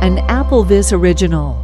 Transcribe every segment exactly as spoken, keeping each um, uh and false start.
an AppleVis original.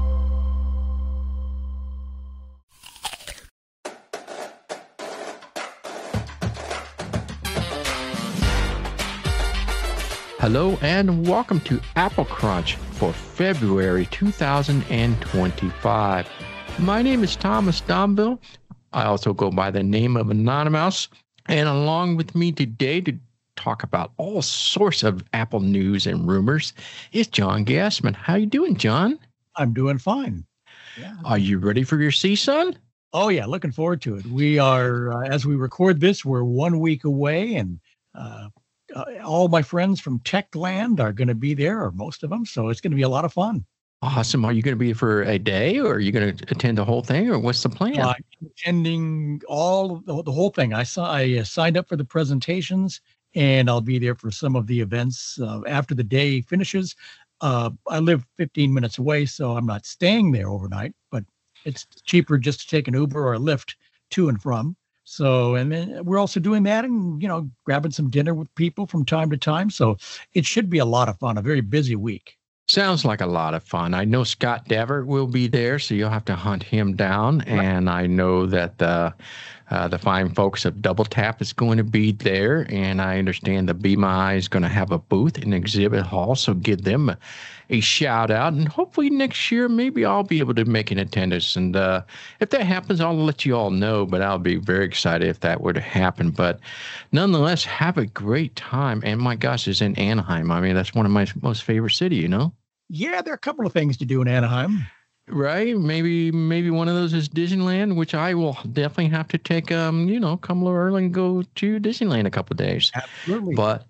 Hello and welcome to Apple Crunch for February two thousand twenty-five. My name is Thomas Domville. I also go by the name of Anonymous. And along with me today to talk about all sorts of Apple news and rumors is John Gassman. How you doing, John? I'm doing fine. Yeah. Are you ready for your C S U N? Oh, yeah. Looking forward to it. We are, uh, as we record this, we're one week away, and uh, uh, all my friends from Techland are going to be there, or most of them. So it's going to be a lot of fun. Awesome. Are you going to be for a day, or are you going to attend the whole thing, or what's the plan? Uh, attending all the, the whole thing. I saw. I uh, signed up for the presentations, and I'll be there for some of the events uh, after the day finishes. Uh, I live fifteen minutes away, so I'm not staying there overnight, but it's cheaper just to take an Uber or a Lyft to and from. So, and then we're also doing that and, you know, grabbing some dinner with people from time to time. So it should be a lot of fun, a very busy week. Sounds like a lot of fun. I know Scott Devitt will be there, so you'll have to hunt him down. Right. And I know that the uh, the fine folks of Double Tap is going to be there. And I understand the Be My is going to have a booth in Exhibit Hall, so give them a, a shout out. And hopefully next year, maybe I'll be able to make an attendance. And uh, if that happens, I'll let you all know. But I'll be very excited if that were to happen. But nonetheless, have a great time. And my gosh, it's in Anaheim. I mean, that's one of my most favorite cities, you know? Yeah, there are a couple of things to do in Anaheim. Right. Maybe maybe one of those is Disneyland, which I will definitely have to take, um, you know, come a little early and go to Disneyland a couple of days. Absolutely. But,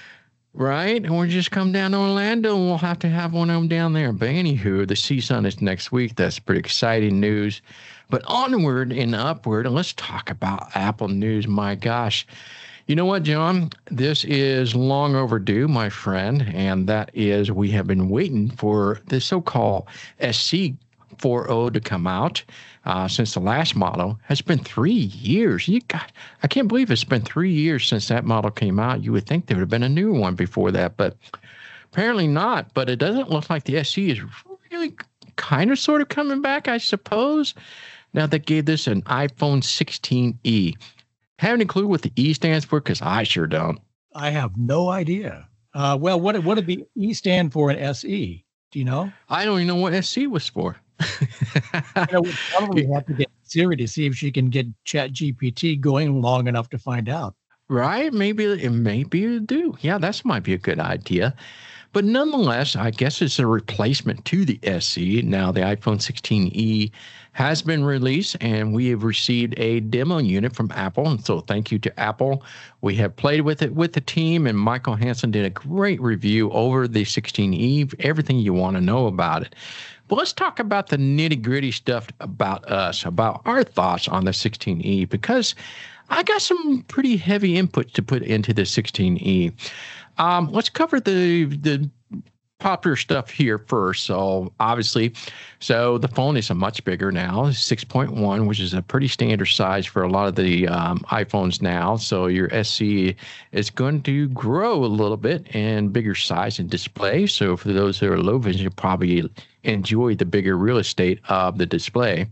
right. Or just come down to Orlando and we'll have to have one of them down there. But anywho, the C S U N is next week. That's pretty exciting news. But onward and upward, and let's talk about Apple news. My gosh. You know what, John? This is long overdue, my friend, and that is we have been waiting for the so-called S C forty to come out uh, since the last model. It's been three years. You got, I can't believe it's been three years since that model came out. You would think there would have been a new one before that, but apparently not. But it doesn't look like the S E is really kind of sort of coming back, I suppose. Now they gave this an iPhone sixteen E. Have any clue what the E stands for? Because I sure don't. I have no idea. Uh, well, what what did the E stand for in S E? Do you know? I don't even know what S E was for. You know, we probably have to get Siri to see if she can get Chat G P T going long enough to find out. Right? Maybe, maybe you do. Yeah, that might be a good idea. But nonetheless, I guess it's a replacement to the S E. Now, the iPhone sixteen E has been released, and we have received a demo unit from Apple. And so thank you to Apple. We have played with it with the team, and Michael Hansen did a great review over the sixteen E, everything you want to know about it. But let's talk about the nitty-gritty stuff about us, about our thoughts on the sixteen E, because I got some pretty heavy input to put into the sixteen E. Um, let's cover the the popular stuff here first. So obviously, so the phone is a much bigger now, six point one, which is a pretty standard size for a lot of the um, iPhones now. So your S E is going to grow a little bit in bigger size and display. So for those who are low vision, you'll probably enjoy the bigger real estate of the display.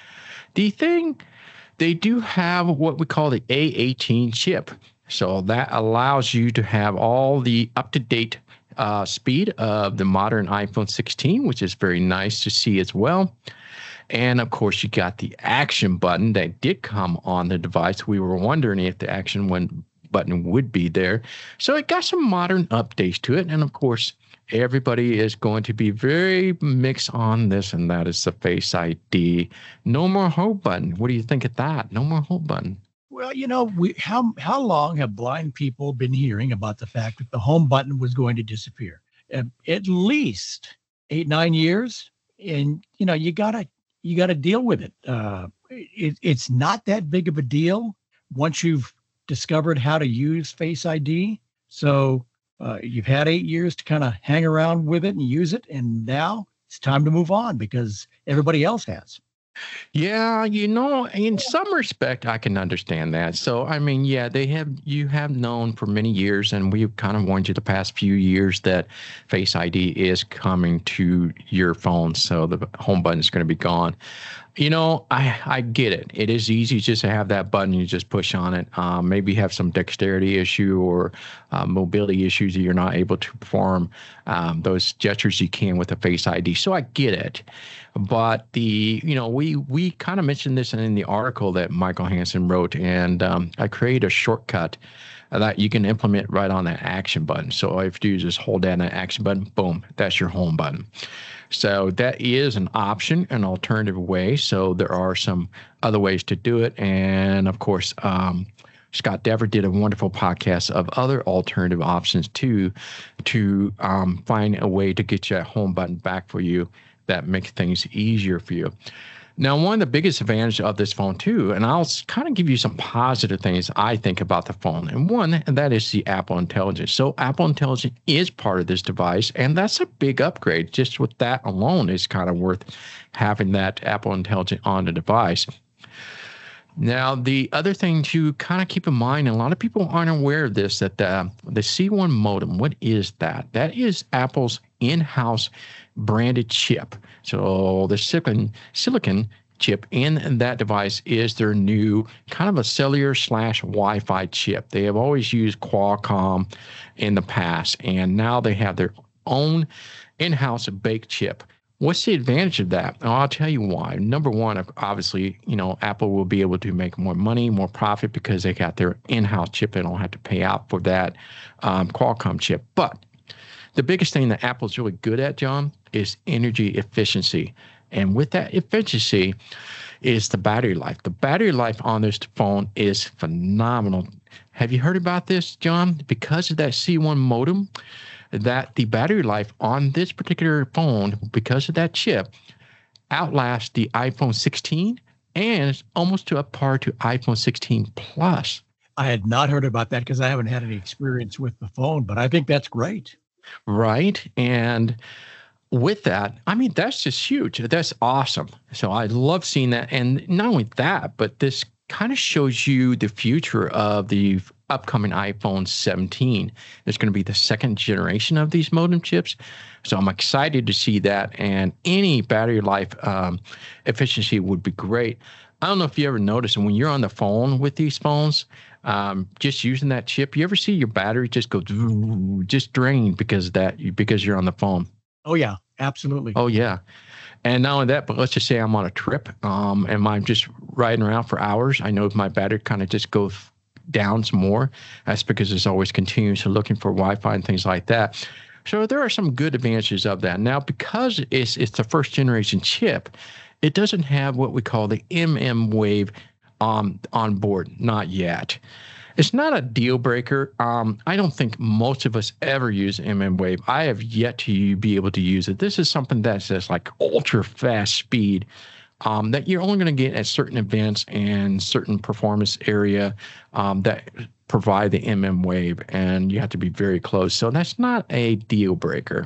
The thing, they do have what we call the A eighteen chip. So that allows you to have all the up-to-date uh, speed of the modern iPhone sixteen, which is very nice to see as well. And, of course, you got the action button that did come on the device. We were wondering if the action one button would be there. So it got some modern updates to it. And, of course, everybody is going to be very mixed on this, and that is the Face I D. No more home button. What do you think of that? No more home button. Well, you know, we how how long have blind people been hearing about the fact that the home button was going to disappear? Uh, at least eight, nine years, and you know, you gotta you gotta deal with it. Uh, it. It's not that big of a deal once you've discovered how to use Face I D. So uh, you've had eight years to kind of hang around with it and use it, and now it's time to move on because everybody else has. Yeah, you know, in some respect, I can understand that. So, I mean, yeah, they have, you have known for many years, and we've kind of warned you the past few years that Face I D is coming to your phone. So the home button is going to be gone. You know, I I get it. It is easy just to have that button. You just push on it. Um, maybe you have some dexterity issue or uh, mobility issues that you're not able to perform um, those gestures you can with the Face I D. So I get it. But the, you know, we we kind of mentioned this in the article that Michael Hansen wrote, and um, I created a shortcut that you can implement right on that action button. So all you have to do is just hold down that action button, boom, that's your home button. So that is an option, an alternative way. So there are some other ways to do it. And of course, um, Scott Dever did a wonderful podcast of other alternative options too, to um, find a way to get your home button back for you that makes things easier for you. Now, one of the biggest advantages of this phone too, and I'll kind of give you some positive things I think about the phone. And one, and that is the Apple Intelligence. So Apple Intelligence is part of this device, and that's a big upgrade. Just with that alone is kind of worth having that Apple Intelligence on the device. Now, the other thing to kind of keep in mind, and a lot of people aren't aware of this, that the, the C one modem, what is that? That is Apple's in-house branded chip. So the silicon, silicon chip in that device is their new kind of a cellular slash Wi-Fi chip. They have always used Qualcomm in the past, and now they have their own in-house baked chip. What's the advantage of that? Oh, I'll tell you why. Number one, obviously, you know, Apple will be able to make more money, more profit because they got their in-house chip. They don't have to pay out for that um, Qualcomm chip. But the biggest thing that Apple's really good at, John, is energy efficiency. And with that efficiency is the battery life. The battery life on this phone is phenomenal. Have you heard about this, John? Because of that C one modem, that the battery life on this particular phone, because of that chip, outlasts the iPhone sixteen and is almost to a par to iPhone sixteen Plus. I had not heard about that because I haven't had any experience with the phone, but I think that's great. Right. And with that, I mean, that's just huge. That's awesome. So I love seeing that. And not only that, but this kind of shows you the future of the upcoming iPhone seventeen. It's going to be the second generation of these modem chips. So I'm excited to see that. And any battery life um, efficiency would be great. I don't know if you ever notice, and when you're on the phone with these phones, um, just using that chip, you ever see your battery just go, just drain because of that, because you're on the phone? Oh, yeah, absolutely. Oh, yeah. And not only that, but let's just say I'm on a trip um, and I'm just riding around for hours. I know if my battery kind of just goes down some more, that's because it's always continuously looking for Wi-Fi and things like that. So there are some good advantages of that. Now, because it's it's the first generation chip, it doesn't have what we call the M M Wave um, on board, not yet. It's not a deal breaker. Um, I don't think most of us ever use M M Wave. I have yet to be able to use it. This is something that says like ultra fast speed um, that you're only going to get at certain events and certain performance area um, that provide the M M Wave, and you have to be very close. So that's not a deal breaker.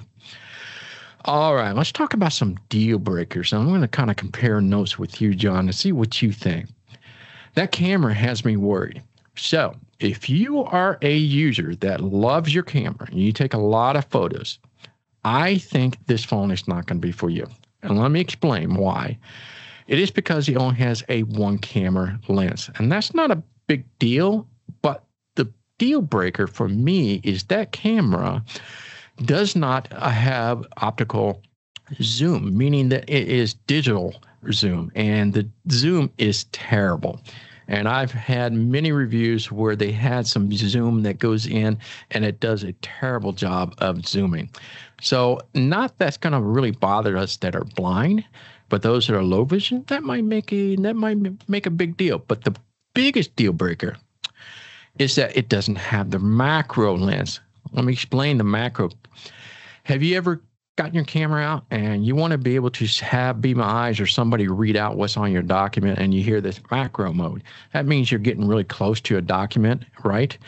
All right, let's talk about some deal breakers. I'm going to kind of compare notes with you, John, to see what you think. That camera has me worried. So if you are a user that loves your camera and you take a lot of photos, I think this phone is not going to be for you. And let me explain why. It is because it only has a one camera lens. And that's not a big deal, but the deal breaker for me is that camera does not have optical zoom, meaning that it is digital zoom, and the zoom is terrible. And I've had many reviews where they had some zoom that goes in and it does a terrible job of zooming. So not that's going to really bother us that are blind, but those that are low vision, that might make a that might make a big deal. But the biggest deal breaker is that it doesn't have the macro lens. Let me explain the macro. Have you ever gotten your camera out and you want to be able to have Be My Eyes or somebody read out what's on your document, and you hear this macro mode? That means you're getting really close to a document, right?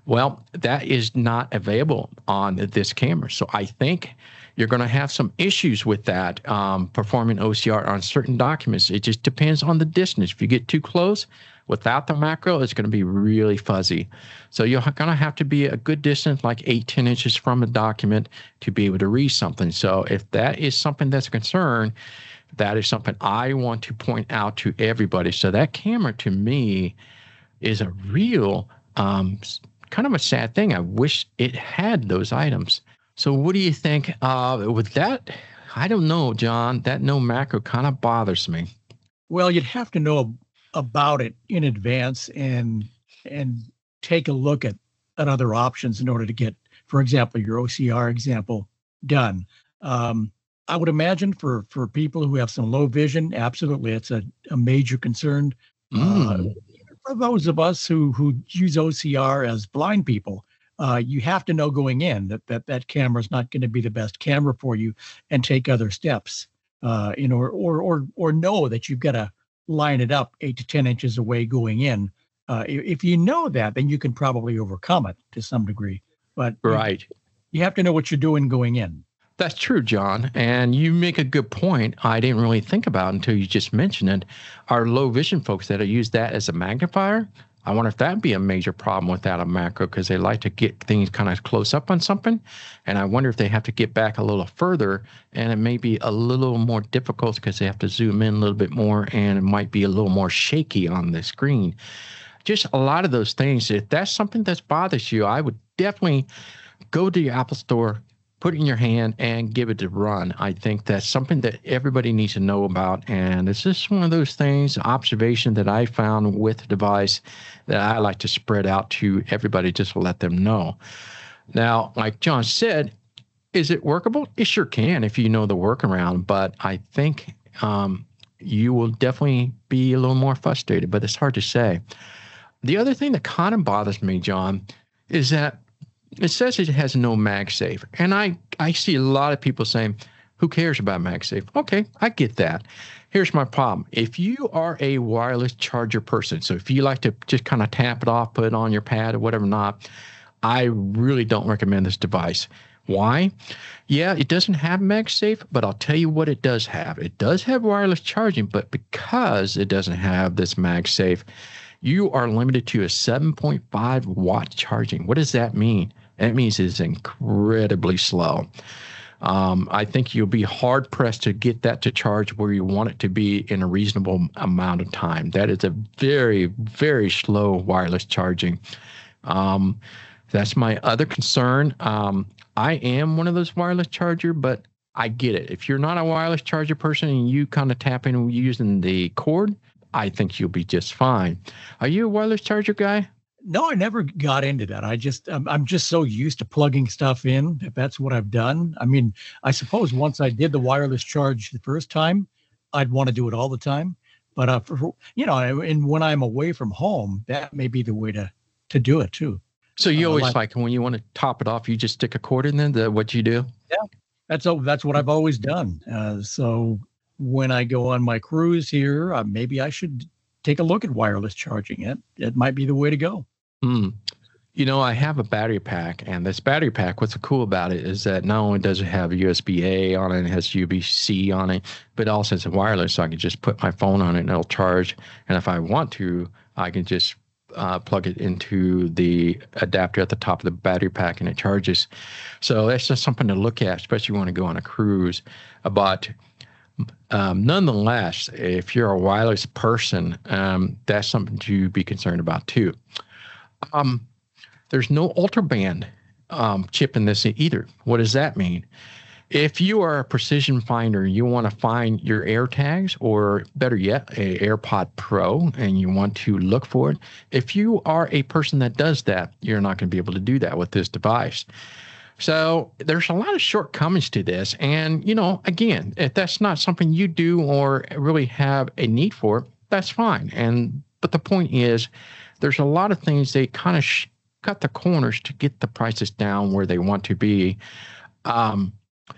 Well, that is not available on this camera. So I think you're going to have some issues with that um, performing O C R on certain documents. It just depends on the distance. If you get too close without the macro, it's going to be really fuzzy. So you're going to have to be a good distance, like eight, ten inches from a document to be able to read something. So if that is something that's a concern, that is something I want to point out to everybody. So that camera to me is a real um, kind of a sad thing. I wish it had those items. So what do you think uh, with that? I don't know, John. That no macro kind of bothers me. Well, you'd have to know about it in advance and and take a look at, at other options in order to get, for example, your O C R example done. Um, I would imagine for, for people who have some low vision, absolutely, it's a, a major concern. Mm. Uh, for those of us who, who use O C R as blind people, Uh, you have to know going in that that, that camera is not going to be the best camera for you, and take other steps, uh, you know, or, or or or know that you've got to line it up eight to ten inches away going in. Uh, if, if you know that, then you can probably overcome it to some degree. But right, you, you have to know what you're doing going in. That's true, John. And you make a good point. I didn't really think about until you just mentioned it. Our low vision folks that use that as a magnifier, I wonder if that'd be a major problem without a macro, because they like to get things kind of close up on something. And I wonder if they have to get back a little further, and it may be a little more difficult because they have to zoom in a little bit more, and it might be a little more shaky on the screen. Just a lot of those things. If that's something that bothers you, I would definitely go to your Apple Store, put it in your hand, and give it a run. I think that's something that everybody needs to know about. And it's just one of those things, observation that I found with the device that I like to spread out to everybody just to let them know. Now, like John said, is it workable? It sure can if you know the workaround. But I think um, you will definitely be a little more frustrated, but it's hard to say. The other thing that kind of bothers me, John, is that it says it has no MagSafe. And I, I see a lot of people saying, who cares about MagSafe? Okay, I get that. Here's my problem. If you are a wireless charger person, so if you like to just kind of tap it off, put it on your pad or whatever not, I really don't recommend this device. Why? Yeah, it doesn't have MagSafe, but I'll tell you what it does have. It does have wireless charging, but because it doesn't have this MagSafe, you are limited to a seven point five watt charging. What does that mean? That means it's incredibly slow. Um, I think you'll be hard pressed to get that to charge where you want it to be in a reasonable amount of time. That is a very, very slow wireless charging. Um, that's my other concern. Um, I am one of those wireless charger, but I get it. If you're not a wireless charger person and you kind of tap in using the cord, I think you'll be just fine. Are you a wireless charger guy? No, I never got into that. I just, I'm, I'm just so used to plugging stuff in. If that's what I've done. I mean, I suppose once I did the wireless charge the first time, I'd want to do it all the time. But, uh, for, you know, and when I'm away from home, that may be the way to, to do it too. So you uh, always like, like when you want to top it off, you just stick a cord in there, what you do? Yeah, that's, that's what I've always done. Uh, so when I go on my cruise here, uh, maybe I should take a look at wireless charging. It, it might be the way to go. Mm. You know, I have a battery pack, and this battery pack, what's cool about it is that not only does it have U S B A on it, it has U S B C on it, but also it's wireless, so I can just put my phone on it and it'll charge. And if I want to, I can just uh, plug it into the adapter at the top of the battery pack and it charges. So that's just something to look at, especially when you want to go on a cruise. But um, nonetheless, if you're a wireless person, um, that's something to be concerned about too. Um, there's no ultraband um, chip in this either. What does that mean? If you are a precision finder, you want to find your AirTags, or better yet, a AirPod Pro, and you want to look for it. If you are a person that does that, you're not going to be able to do that with this device. So there's a lot of shortcomings to this. And, you know, again, if that's not something you do or really have a need for, that's fine. And but the point is, there's a lot of things they kind of sh- cut the corners to get the prices down where they want to be. Um,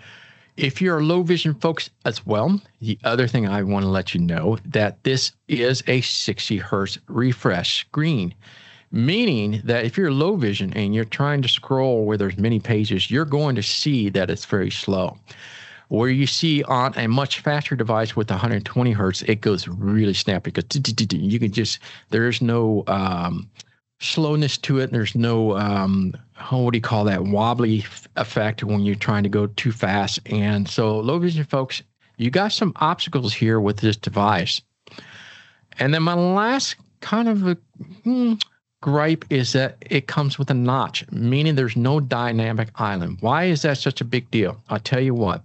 if you're low vision folks as well, the other thing I want to let you know that this is a sixty hertz refresh screen, meaning that if you're low vision and you're trying to scroll where there's many pages, you're going to see that it's very slow. Where you see on a much faster device with one hundred twenty hertz, it goes really snappy. It goes, you can just, there's no um, slowness to it. There's no, um, oh, what do you call that, wobbly f- effect when you're trying to go too fast. And so low vision folks, you got some obstacles here with this device. And then my last kind of a, hmm, gripe is that it comes with a notch, meaning there's no dynamic island. Why is that such a big deal? I'll tell you what.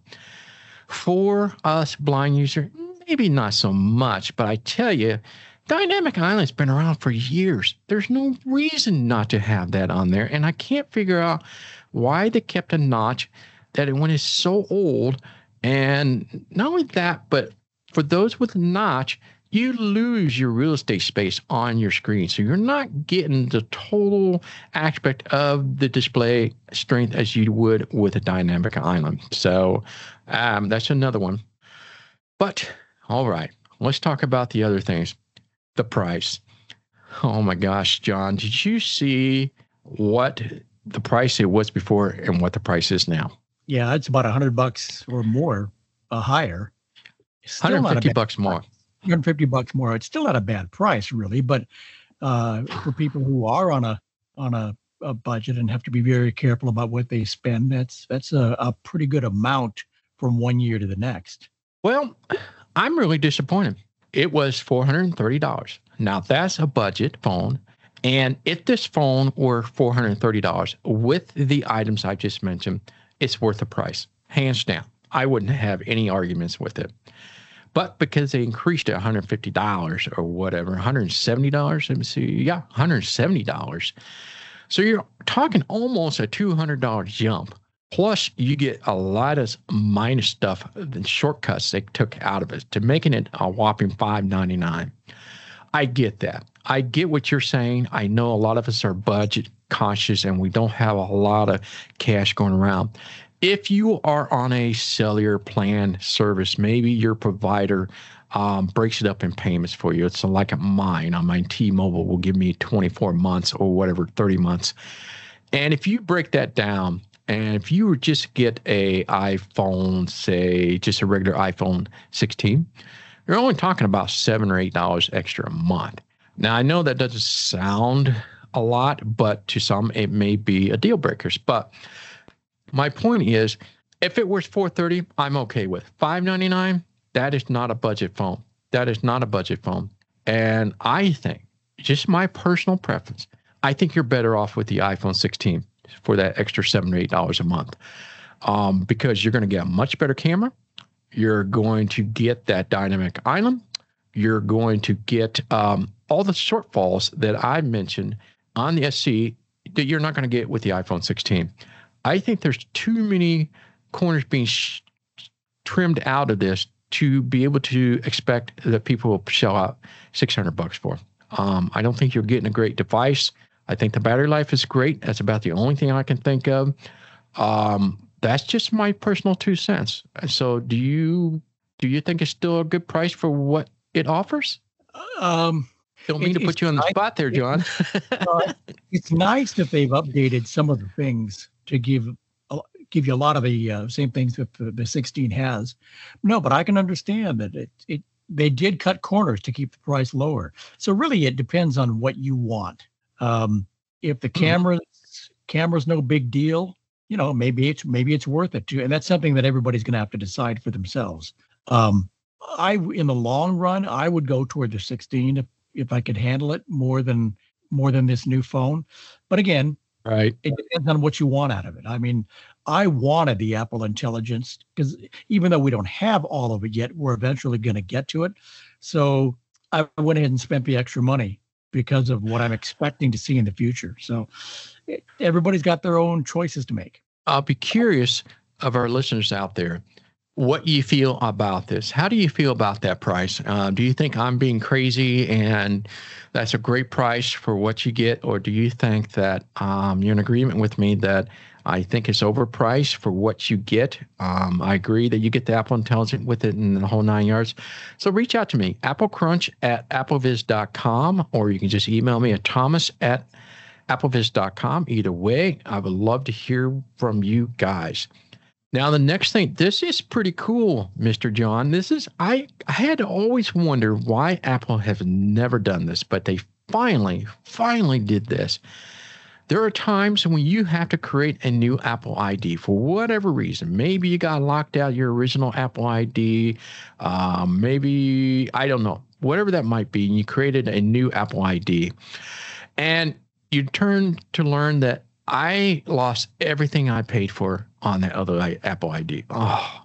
For us blind users, maybe not so much, but I tell you, dynamic island's been around for years. There's no reason not to have that on there, and I can't figure out why they kept a notch that it, when it's so old. And not only that, but for those with a notch, you lose your real estate space on your screen. So you're not getting the total aspect of the display strength as you would with a dynamic island. So um, that's another one. But all right, let's talk about the other things. The price. Oh my gosh, John, did you see what the price it was before and what the price is now? Yeah, it's about a hundred bucks or more uh, higher. Still one hundred fifty bucks more. one hundred fifty bucks more. It's still not a bad price, really, but uh, for people who are on a on a, a budget and have to be very careful about what they spend, that's that's a, a pretty good amount from one year to the next. Well, I'm really disappointed. It was four hundred thirty dollars. Now that's a budget phone, and if this phone were four hundred thirty dollars with the items I just mentioned, it's worth the price, hands down. I wouldn't have any arguments with it. But because they increased it one hundred fifty dollars or whatever, one hundred seventy dollars, let me see, yeah, one hundred seventy dollars. So you're talking almost a two hundred dollars jump. Plus, you get a lot of minor stuff, the shortcuts they took out of it to making it a whopping five ninety-nine. I get that. I get what you're saying. I know a lot of us are budget conscious and we don't have a lot of cash going around. If you are on a cellular plan service, maybe your provider um, breaks it up in payments for you. It's like mine on my T-Mobile will give me twenty-four months or whatever, thirty months. And if you break that down, and if you would just get a iPhone, say just a regular iPhone sixteen, you're only talking about seven or eight dollars extra a month. Now, I know that doesn't sound a lot, but to some it may be a deal breaker. But my point is, if it was four thirty, I'm okay with five ninety-nine. That is not a budget phone. That is not a budget phone. And I think, just my personal preference, I think you're better off with the iPhone sixteen for that extra seven or eight dollars a month, um, because you're going to get a much better camera. You're going to get that dynamic island. You're going to get um, all the shortfalls that I mentioned on the S E that you're not going to get with the iPhone sixteen. I think there's too many corners being sh- trimmed out of this to be able to expect that people will shell out six hundred bucks for. Um, I don't think you're getting a great device. I think the battery life is great. That's about the only thing I can think of. Um, that's just my personal two cents. So do you do you think it's still a good price for what it offers? Um, Don't mean it, to put you on the nice, spot there, John. uh, it's nice that they've updated some of the things to give give you a lot of the uh, same things that the, the sixteen has. No, but I can understand that it it they did cut corners to keep the price lower. So really, it depends on what you want. Um, if the camera mm-hmm. camera's no big deal, you know, maybe it's maybe it's worth it too. And that's something that everybody's going to have to decide for themselves. Um, I, in the long run, I would go toward the sixteen if, if I could handle it more than more than this new phone. But again, right, it depends on what you want out of it. I mean, I wanted the Apple Intelligence because even though we don't have all of it yet, we're eventually going to get to it. So I went ahead and spent the extra money because of what I'm expecting to see in the future. So it, everybody's got their own choices to make. I'll be curious of our listeners out there. what you feel about this. How do you feel about that price? Uh, do you think I'm being crazy and that's a great price for what you get? Or do you think that um, you're in agreement with me that I think it's overpriced for what you get? Um, I agree that you get the Apple Intelligent with it and the whole nine yards. So reach out to me, applecrunch at appleviz dot com, or you can just email me at thomas at appleviz dot com. Either way, I would love to hear from you guys. Now, the next thing, this is pretty cool, Mister John. This is, I, I had to always wonder why Apple has never done this, but they finally, finally did this. There are times when you have to create a new Apple I D for whatever reason. Maybe you got locked out your original Apple I D. Um, maybe, I don't know, whatever that might be. And you created a new Apple I D. And you turn to learn that I lost everything I paid for on that other Apple I D. Oh,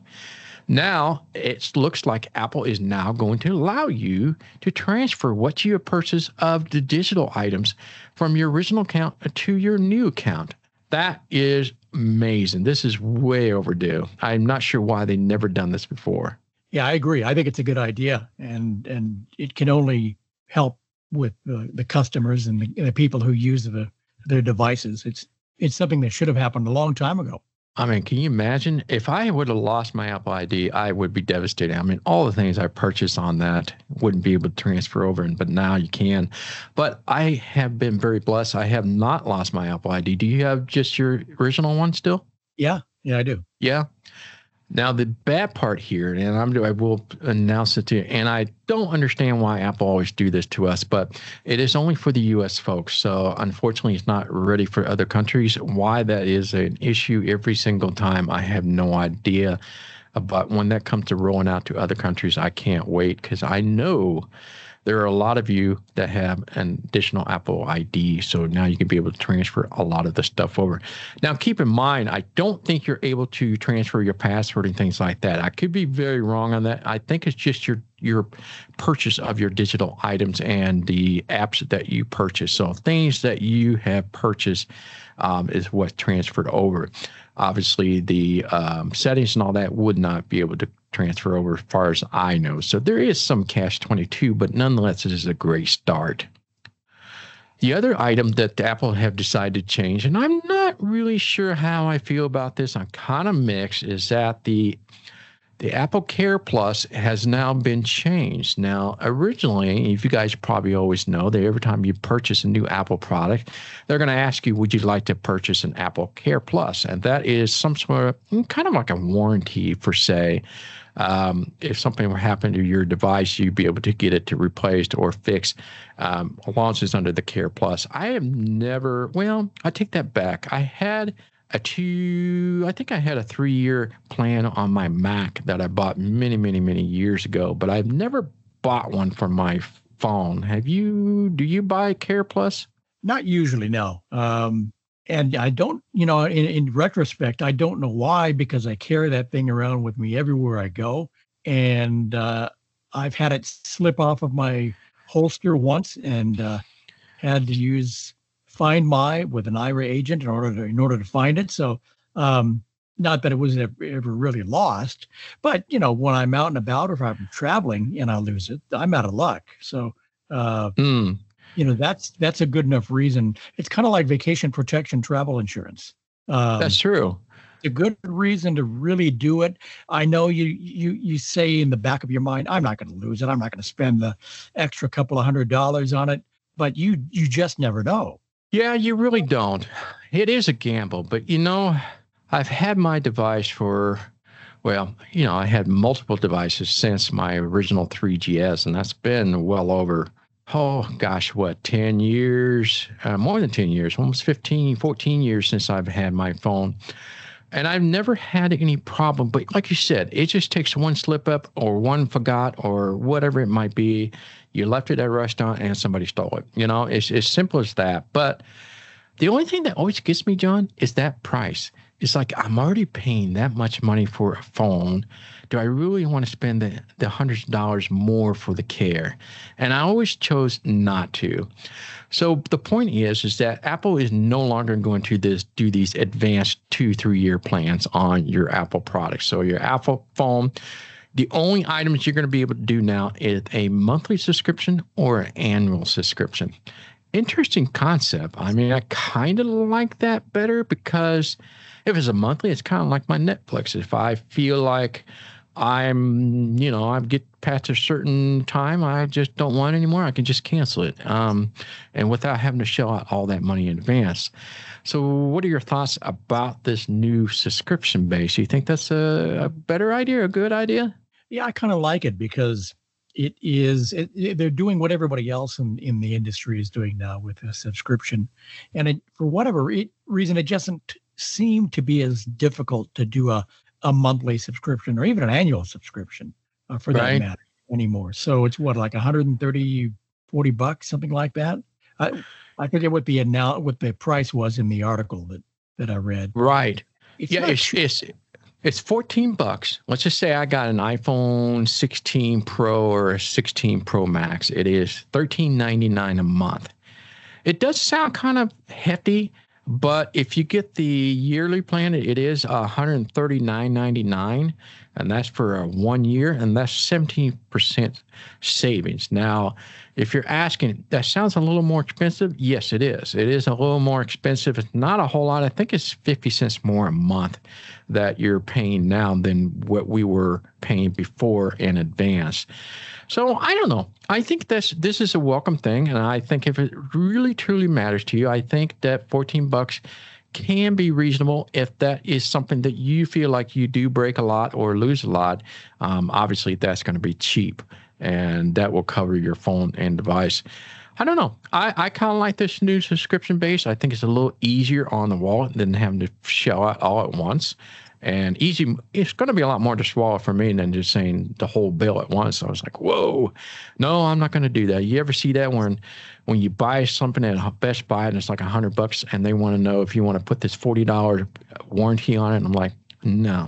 now it looks like Apple is now going to allow you to transfer what you have purchased of the digital items from your original account to your new account. That is amazing. This is way overdue. I'm not sure why they never done this before. Yeah, I agree. I think it's a good idea, and and it can only help with the, the customers and the, the people who use the their devices. It's it's something that should have happened a long time ago. I mean, can you imagine if I would have lost my Apple I D? I would be devastated. I mean, all the things I purchased on that wouldn't be able to transfer over, but now you can. But I have been very blessed. I have not lost my Apple I D. Do you have just your original one still? Yeah, yeah, I do. Yeah. Now, the bad part here, and I'm, I will announce it to you, and I don't understand why Apple always do this to us, but it is only for the U S folks. So, unfortunately, it's not ready for other countries. Why that is an issue every single time, I have no idea. But when that comes to rolling out to other countries, I can't wait because I know there are a lot of you that have an additional Apple I D, so now you can be able to transfer a lot of the stuff over. Now, keep in mind, I don't think you're able to transfer your password and things like that. I could be very wrong on that. I think it's just your your purchase of your digital items and the apps that you purchase. So things that you have purchased um, is what's transferred over. Obviously, the um, settings and all that would not be able to transfer over as far as I know. So there is some catch twenty-two, but nonetheless, it is a great start. The other item that Apple have decided to change, and I'm not really sure how I feel about this, I'm kind of mixed, is that the the Apple Care Plus has now been changed. Now, originally, if you guys probably always know that every time you purchase a new Apple product, they're going to ask you, would you like to purchase an Apple Care Plus? And that is some sort of kind of like a warranty per se. Um, if something were happen to your device, you'd be able to get it to replaced or fixed, um, as long as it's under the Care Plus. I have never, well, I take that back. I had a two, I think I had a three-year plan on my Mac that I bought many, many, many years ago, but I've never bought one for my phone. Have you, do you buy Care Plus? Not usually, no. Um, and I don't, you know, in, in retrospect, I don't know why, because I carry that thing around with me everywhere I go. And uh, I've had it slip off of my holster once and uh, had to use Find My with an Aira agent in order to in order to find it. So, um, not that it was ever, ever really lost, but you know, when I'm out and about or if I'm traveling and I lose it, I'm out of luck. So, uh, mm. you know, that's that's a good enough reason. It's kind of like vacation protection travel insurance. Um, That's true. It's a good reason to really do it. I know you you you say in the back of your mind, I'm not going to lose it. I'm not going to spend the extra couple of hundred dollars on it. But you you just never know. Yeah, you really don't. It is a gamble, but you know, I've had my device for, well, you know, I had multiple devices since my original three G S, and that's been well over, oh gosh, what, ten years, uh, more than ten years, almost fifteen, fourteen years since I've had my phone. And I've never had any problem, but like you said, it just takes one slip up or one forgot or whatever it might be. You left it at a restaurant and somebody stole it. You know, it's as simple as that. But The only thing that always gets me, John, is that price. It's like I'm already paying that much money for a phone. Do I really want to spend the, the hundreds of dollars more for the care? And I always chose not to. So the point is, is that Apple is no longer going to this, do these advanced two, three year plans on your Apple products. So your Apple phone, the only items you're going to be able to do now is a monthly subscription or an annual subscription. Interesting concept. I mean, I kind of like that better because if it's a monthly, it's kind of like my Netflix. If I feel like I'm, you know, I get past a certain time, I just don't want it anymore, I can just cancel it. Um, and without having to shell out all that money in advance. So what are your thoughts about this new subscription base? You think that's a, a better idea, a good idea? Yeah, I kind of like it because it is, it, it- they're doing what everybody else in, in the industry is doing now with a subscription. And it, for whatever re- reason, it doesn't seem to be as difficult to do a, a monthly subscription or even an annual subscription uh, for that Right. matter anymore. So it's what, like one hundred thirty, forty bucks, something like that. I, I forget what the now what the price was in the article that, that I read. Right. It's Yeah, not it's, cheap. it's it's fourteen bucks. Let's just say I got an iPhone sixteen Pro or a sixteen Pro Max. It is thirteen ninety-nine a month. It does sound kind of hefty, but if you get the yearly plan, it is one hundred thirty-nine ninety-nine, and that's for a one year, and that's seventeen percent savings. Now, if you're asking, that sounds a little more expensive. Yes, it is. It is a little more expensive. It's not a whole lot. I think it's fifty cents more a month that you're paying now than what we were paying before in advance. So I don't know. I think this this is a welcome thing, and I think if it really truly matters to you, I think that fourteen bucks can be reasonable if that is something that you feel like you do break a lot or lose a lot. Um, obviously, that's going to be cheap, and that will cover your phone and device. I don't know. I, I kind of like this new subscription base. I think it's a little easier on the wallet than having to shell out all at once. And easy, it's going to be a lot more to swallow for me than just saying the whole bill at once. I was like, whoa, no, I'm not going to do that. You ever see that when when you buy something at Best Buy and it's like a hundred bucks and they want to know if you want to put this forty dollars warranty on it? And I'm like, no.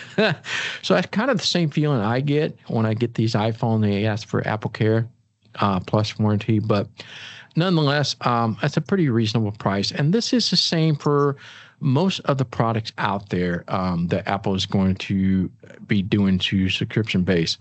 So that's kind of the same feeling I get when I get these iPhone. They ask for Apple Care uh, plus warranty. But nonetheless, um, that's a pretty reasonable price. And this is the same for most of the products out there um, that Apple is going to be doing to subscription base.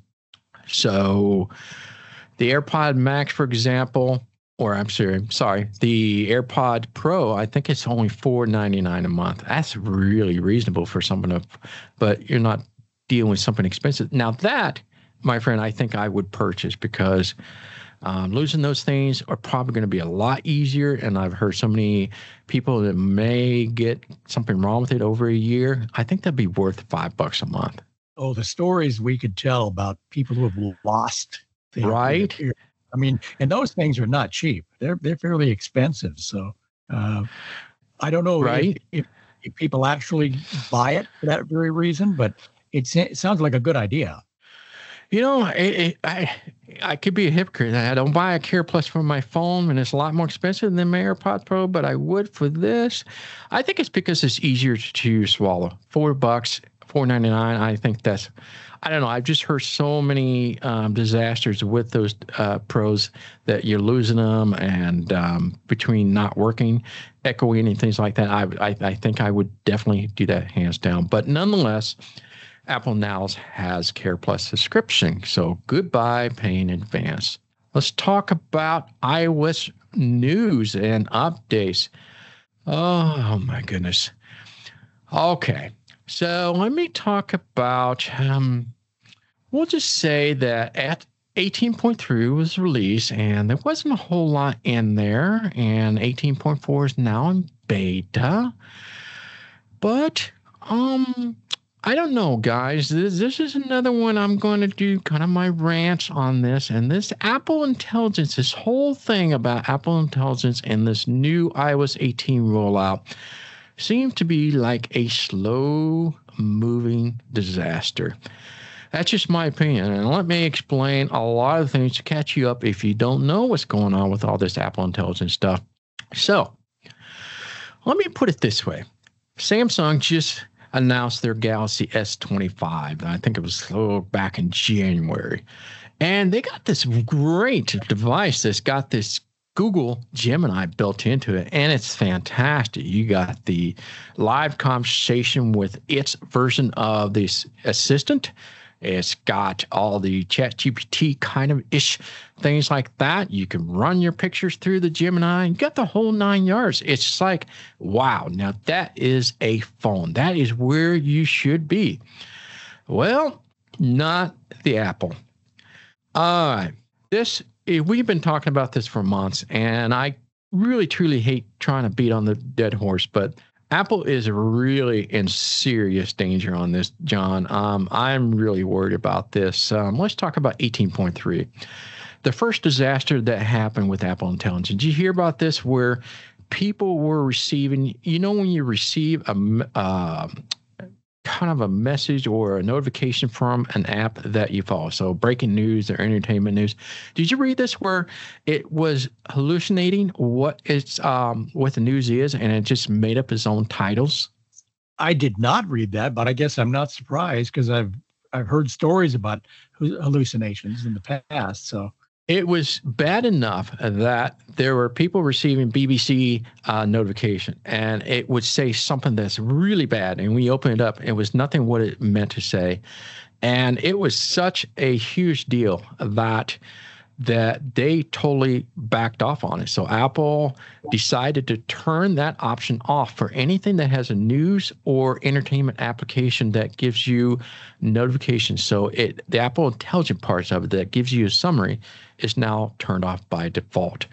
So the AirPod Max, for example, or I'm sorry, sorry, the AirPod Pro, I think it's only four ninety-nine a month. That's really reasonable for someone to, but you're not dealing with something expensive. Now that, my friend, I think I would purchase because Um, losing those things are probably going to be a lot easier. And I've heard so many people that may get something wrong with it over a year. I think that'd be worth five bucks a month. Oh, the stories we could tell about people who have lost things. Right. I mean, and those things are not cheap. They're they're fairly expensive. So uh, I don't know Right. if, if, if people actually buy it for that very reason, but it, sa- it sounds like a good idea. You know, it, it, I I could be a hypocrite. I don't buy a Care Plus for my phone, and it's a lot more expensive than my AirPods Pro, but I would for this. I think it's because it's easier to swallow. Four bucks, four ninety nine. I think that's. I don't know. I've just heard so many um, disasters with those uh, pros that you're losing them, and um, between not working, echoing, and things like that. I, I I think I would definitely do that hands down. But nonetheless, Apple now has Care Plus subscription, so goodbye paying in advance. Let's talk about iOS news and updates. Oh, my goodness. Okay, so let me talk about, um, we'll just say that at eighteen point three was released, and there wasn't a whole lot in there, and eighteen point four is now in beta. But, um... I don't know, guys. This, this is another one I'm going to do kind of my rant on this. And this Apple Intelligence, this whole thing about Apple Intelligence and this new iOS eighteen rollout seems to be like a slow-moving disaster. That's just my opinion. And let me explain a lot of things to catch you up if you don't know what's going on with all this Apple Intelligence stuff. So, let me put it this way. Samsung just announced their Galaxy S twenty-five. I think it was oh, back in January. And they got this great device that's got this Google Gemini built into it, and it's fantastic. You got the live conversation with its version of this assistant. It's got all the ChatGPT kind of ish things like that. You can run your pictures through the Gemini and get the whole nine yards. It's just like, wow, now that is a phone. That is where you should be. Well, not the Apple. All right. This, we've been talking about this for months, and I really, truly hate trying to beat on the dead horse, but Apple is really in serious danger on this, John. Um, I'm really worried about this. Um, let's talk about eighteen point three. The first disaster that happened with Apple Intelligence. Did you hear about this where people were receiving, you know, when you receive a uh, kind of a message or a notification from an app that you follow, so breaking news or entertainment news. Did you read this where it was hallucinating what it's um what the news is, and it just made up its own titles? I did not read that, but I guess I'm not surprised because I've I've heard stories about hallucinations in the past. So it was bad enough that there were people receiving B B C uh, notification, and it would say something that's really bad. And we opened it up, it was nothing what it meant to say. And it was such a huge deal that that they totally backed off on it. So Apple decided to turn that option off for anything that has a news or entertainment application that gives you notifications. So it the Apple Intelligent parts of it that gives you a summary is now turned off by default.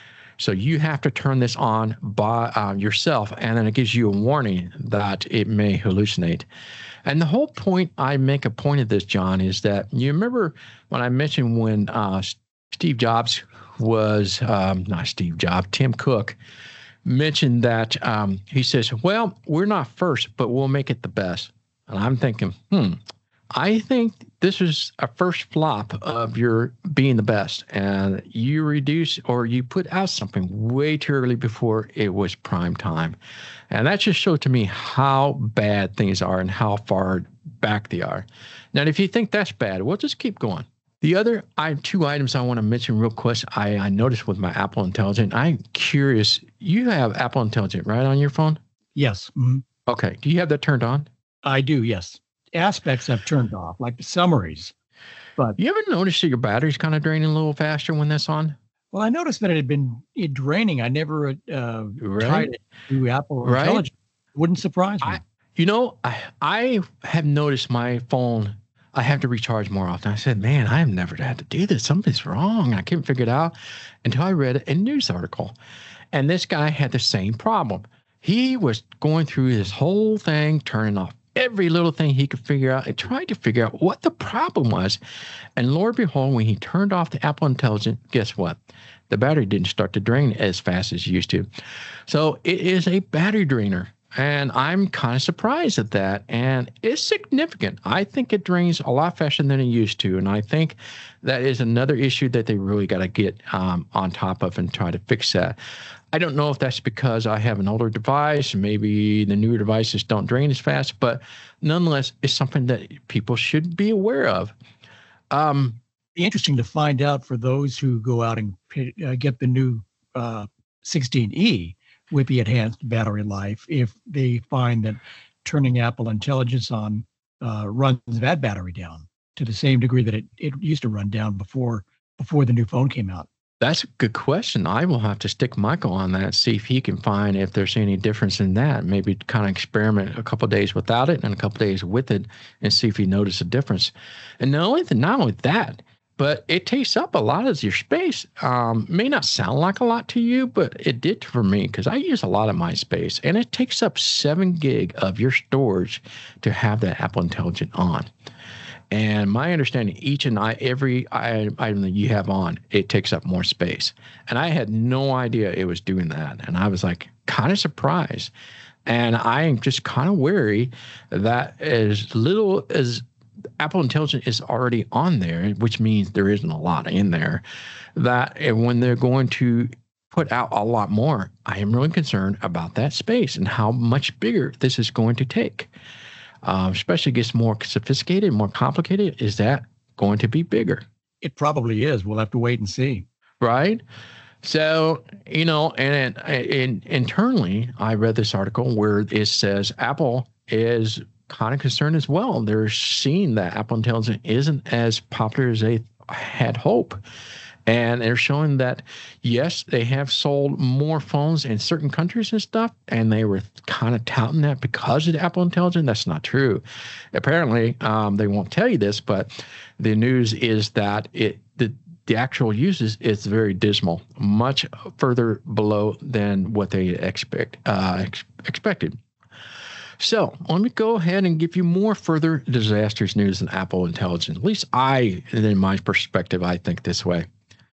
So you have to turn this on by uh, yourself, and then it gives you a warning that it may hallucinate. And the whole point, I make a point of this, John, is that you remember when I mentioned when uh, Steve Jobs was, um, not Steve Jobs, Tim Cook mentioned that um, he says, well, we're not first, but we'll make it the best. And I'm thinking, hmm, I think this is a first flop of your being the best. And you reduce or you put out something way too early before it was prime time. And that just showed to me how bad things are and how far back they are. Now, if you think that's bad, we'll just keep going. The other I, two items I want to mention real quick, I, I noticed with my Apple Intelligent, I'm curious, you have Apple Intelligent, right, on your phone? Yes. Mm-hmm. Okay. Do you have that turned on? I do, yes. Aspects I've turned off, like the summaries. But you ever noticed that your battery's kind of draining a little faster when that's on? Well, I noticed that it had been it draining. I never uh, right. tried it through Apple right. Intelligence. Wouldn't surprise me. I, you know, I, I have noticed my phone, I have to recharge more often. I said, man, I have never had to do this. Something's wrong. I couldn't figure it out until I read a news article. And this guy had the same problem. He was going through this whole thing, turning off every little thing he could figure out and tried to figure out what the problem was. And Lord behold, when he turned off the Apple Intelligent, guess what? The battery didn't start to drain as fast as it used to. So it is a battery drainer. And I'm kind of surprised at that. And it's significant. I think it drains a lot faster than it used to. And I think that is another issue that they really got to get um, on top of and try to fix that. I don't know if that's because I have an older device, maybe the newer devices don't drain as fast, but nonetheless, it's something that people should be aware of. Um, Be interesting to find out for those who go out and uh, get the new uh, sixteen E with the enhanced battery life, if they find that turning Apple Intelligence on uh, runs that battery down to the same degree that it, it used to run down before before the new phone came out. That's a good question. I will have to stick Michael on that, see if he can find if there's any difference in that. Maybe kind of experiment a couple of days without it and a couple of days with it and see if he noticed a difference. And not only, not only that, but it takes up a lot of your space. Um, may not sound like a lot to you, but it did for me because I use a lot of my space. And it takes up seven gig of your storage to have that Apple Intelligent on. And my understanding, each and I, every item that you have on, it takes up more space. And I had no idea it was doing that. And I was like kind of surprised. And I am just kind of wary that as little as Apple Intelligence is already on there, which means there isn't a lot in there, that when they're going to put out a lot more. I am really concerned about that space and how much bigger this is going to take. Um, especially gets more sophisticated, more complicated. Is that going to be bigger? It probably is. We'll have to wait and see. Right? So, you know, and, and internally, I read this article where it says Apple is kind of concerned as well. They're seeing that Apple Intelligence isn't as popular as they had hoped. And they're showing that, yes, they have sold more phones in certain countries and stuff, and they were kind of touting that because of the Apple Intelligence. That's not true. Apparently, um, they won't tell you this, but the news is that it the, the actual uses is very dismal, much further below than what they expect uh, ex- expected. So let me go ahead and give you more further disastrous news than Apple Intelligence. At least I, in my perspective, I think this way.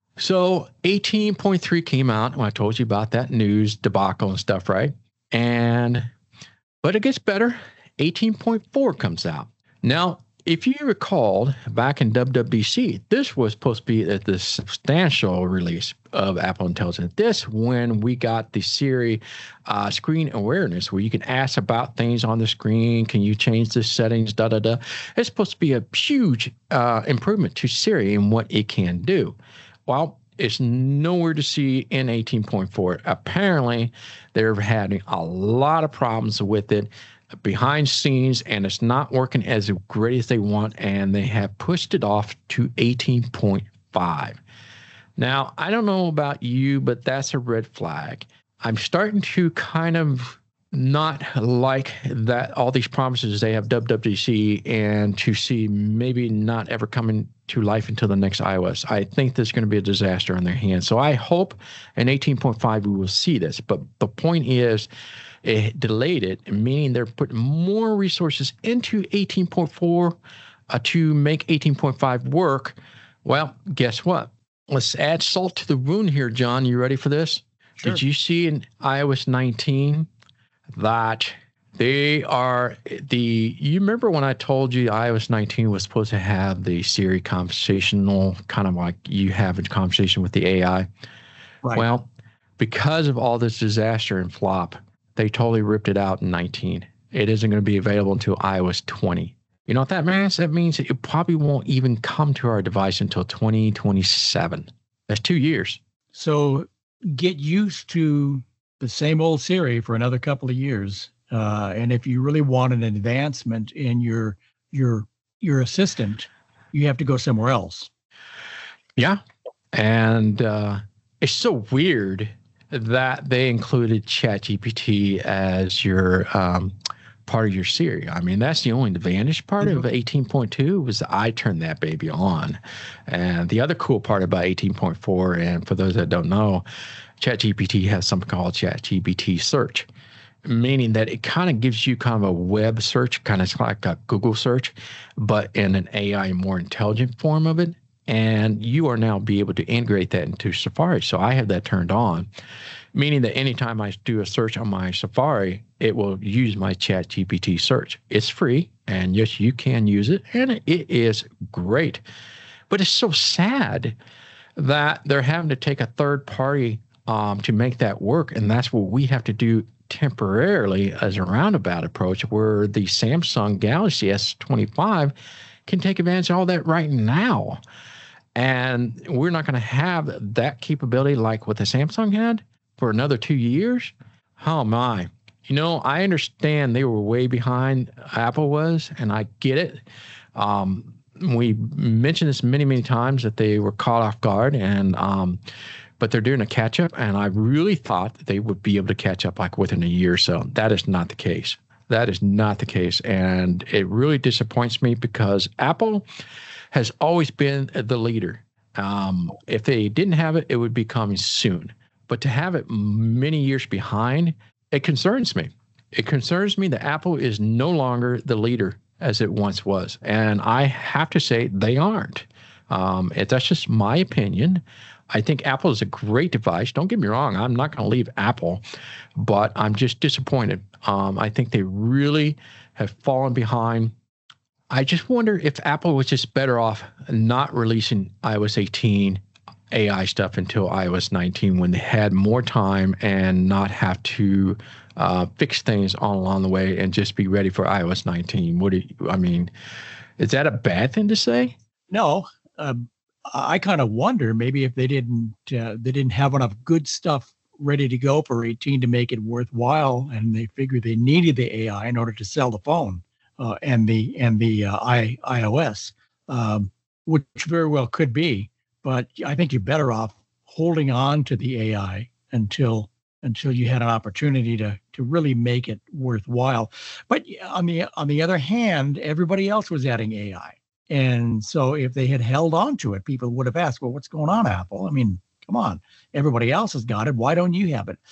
So eighteen point three came out when I told you about that news debacle and stuff, right? And, but it gets better. eighteen point four comes out. Now, if you recall, back in W W D C, this was supposed to be the substantial release of Apple Intelligence. This, when we got the Siri uh, screen awareness, where you can ask about things on the screen, can you change the settings, da da da. It's supposed to be a huge uh, improvement to Siri and what it can do. Well, it's nowhere to see in eighteen point four. Apparently, they're having a lot of problems with it behind scenes, and it's not working as great as they want, and they have pushed it off to eighteen point five. Now, I don't know about you, but that's a red flag. I'm starting to kind of not like that all these promises they have W W D C and to see maybe not ever coming to life until the next iOS. I think there's going to be a disaster on their hands. So I hope in eighteen point five we will see this. But the point is, it delayed it, meaning they're putting more resources into eighteen point four uh, to make eighteen point five work. Well, guess what? Let's add salt to the wound here, John. You ready for this? Sure. Did you see in iOS nineteen that they are the, you remember when I told you iOS nineteen was supposed to have the Siri conversational, kind of like you have a conversation with the A I? Right. Well, because of all this disaster and flop, they totally ripped it out in nineteen. It isn't going to be available until iOS twenty. You know what that means? That means it probably won't even come to our device until twenty twenty-seven. That's two years. So get used to the same old Siri for another couple of years. Uh, and if you really want an advancement in your your your assistant, you have to go somewhere else. Yeah. And uh, it's so weird that they included ChatGPT as your um, part of your Siri. I mean, that's the only advantage part mm-hmm. of eighteen point two was I turned that baby on. And the other cool part about eighteen point four, and for those that don't know, ChatGPT has something called ChatGPT Search, meaning that it kind of gives you kind of a web search, kind of like a Google search, but in an A I, more intelligent form of it. And you are now be able to integrate that into Safari. So I have that turned on, meaning that anytime I do a search on my Safari, it will use my ChatGPT search. It's free, and yes, you can use it, and it is great. But it's so sad that they're having to take a third party um, to make that work, and that's what we have to do temporarily as a roundabout approach, where the Samsung Galaxy S twenty-five can take advantage of all that right now. And we're not going to have that capability like what the Samsung had for another two years. Oh, my. You know, I understand they were way behind Apple was, and I get it. Um, we mentioned this many, many times that they were caught off guard, and um, but they're doing a catch-up, and I really thought that they would be able to catch up like within a year or so. That is not the case. That is not the case, and it really disappoints me because Apple has always been the leader. Um, if they didn't have it, it would be coming soon. But to have it many years behind, it concerns me. It concerns me that Apple is no longer the leader as it once was. And I have to say they aren't. Um, it, that's just my opinion. I think Apple is a great device. Don't get me wrong. I'm not going to leave Apple, but I'm just disappointed. Um, I think they really have fallen behind. I just wonder if Apple was just better off not releasing iOS eighteen A I stuff until i O S nineteen when they had more time and not have to uh, fix things all along the way and just be ready for i O S nineteen. What do you, I mean, is that a bad thing to say? No, um, I kind of wonder maybe if they didn't uh, they didn't have enough good stuff ready to go for eighteen to make it worthwhile, and they figured they needed the A I in order to sell the phone uh, and the and the uh, I, iOS, um, which very well could be. But I think you're better off holding on to the A I until until you had an opportunity to to really make it worthwhile. But on the on the other hand, everybody else was adding A I. And so if they had held on to it, people would have asked, well, what's going on, Apple? I mean, come on, everybody else has got it. Why don't you have it?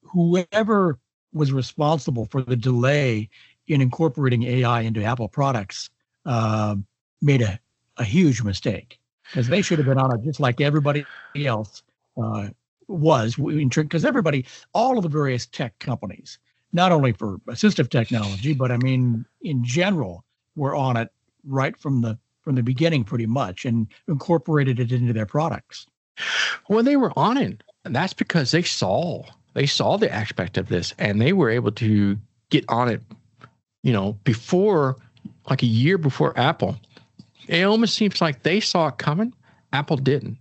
Whoever was responsible for the delay in incorporating A I into Apple products uh, made a, a huge mistake, because they should have been on it just like everybody else uh, was. Because everybody, all of the various tech companies, not only for assistive technology, but I mean, in general, were on it right from the from the beginning, pretty much, and incorporated it into their products. Well, they were on it. And that's because they saw they saw the aspect of this, and they were able to get on it, you know, before, like a year before Apple. It almost seems like they saw it coming. Apple didn't.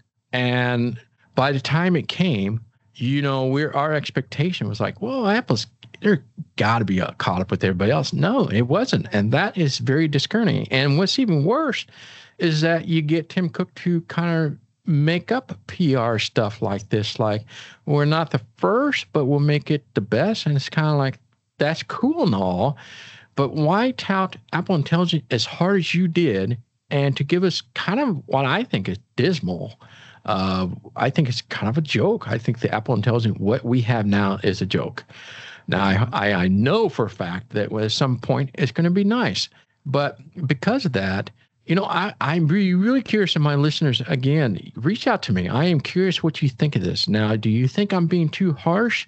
And by the time it came, you know, we're our expectation was like, well, Apple's they're got to be uh, caught up with everybody else. No, it wasn't. And that is very disconcerting. And what's even worse is that you get Tim Cook to kind of make up P R stuff like this. Like, we're not the first, but we'll make it the best. And it's kind of like, that's cool and all. But why tout Apple Intelligence as hard as you did, and to give us kind of what I think is dismal? Uh, I think it's kind of a joke. I think the Apple Intelligence, what we have now, is a joke. Now, I, I, I know for a fact that at some point it's going to be nice. But because of that, you know, I, I'm really, really curious, and my listeners, again, reach out to me. I am curious what you think of this. Now, do you think I'm being too harsh?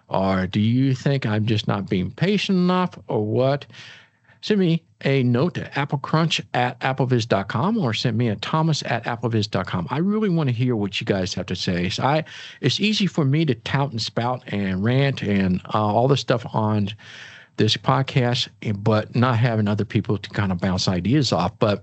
Or do you think I'm just not being patient enough, or what? Send me a note to applecrunch at appleviz dot com, or send me a thomas at appleviz dot com. I really want to hear what you guys have to say. So I, it's easy for me to tout and spout and rant and uh, all this stuff on this podcast, but not having other people to kind of bounce ideas off. But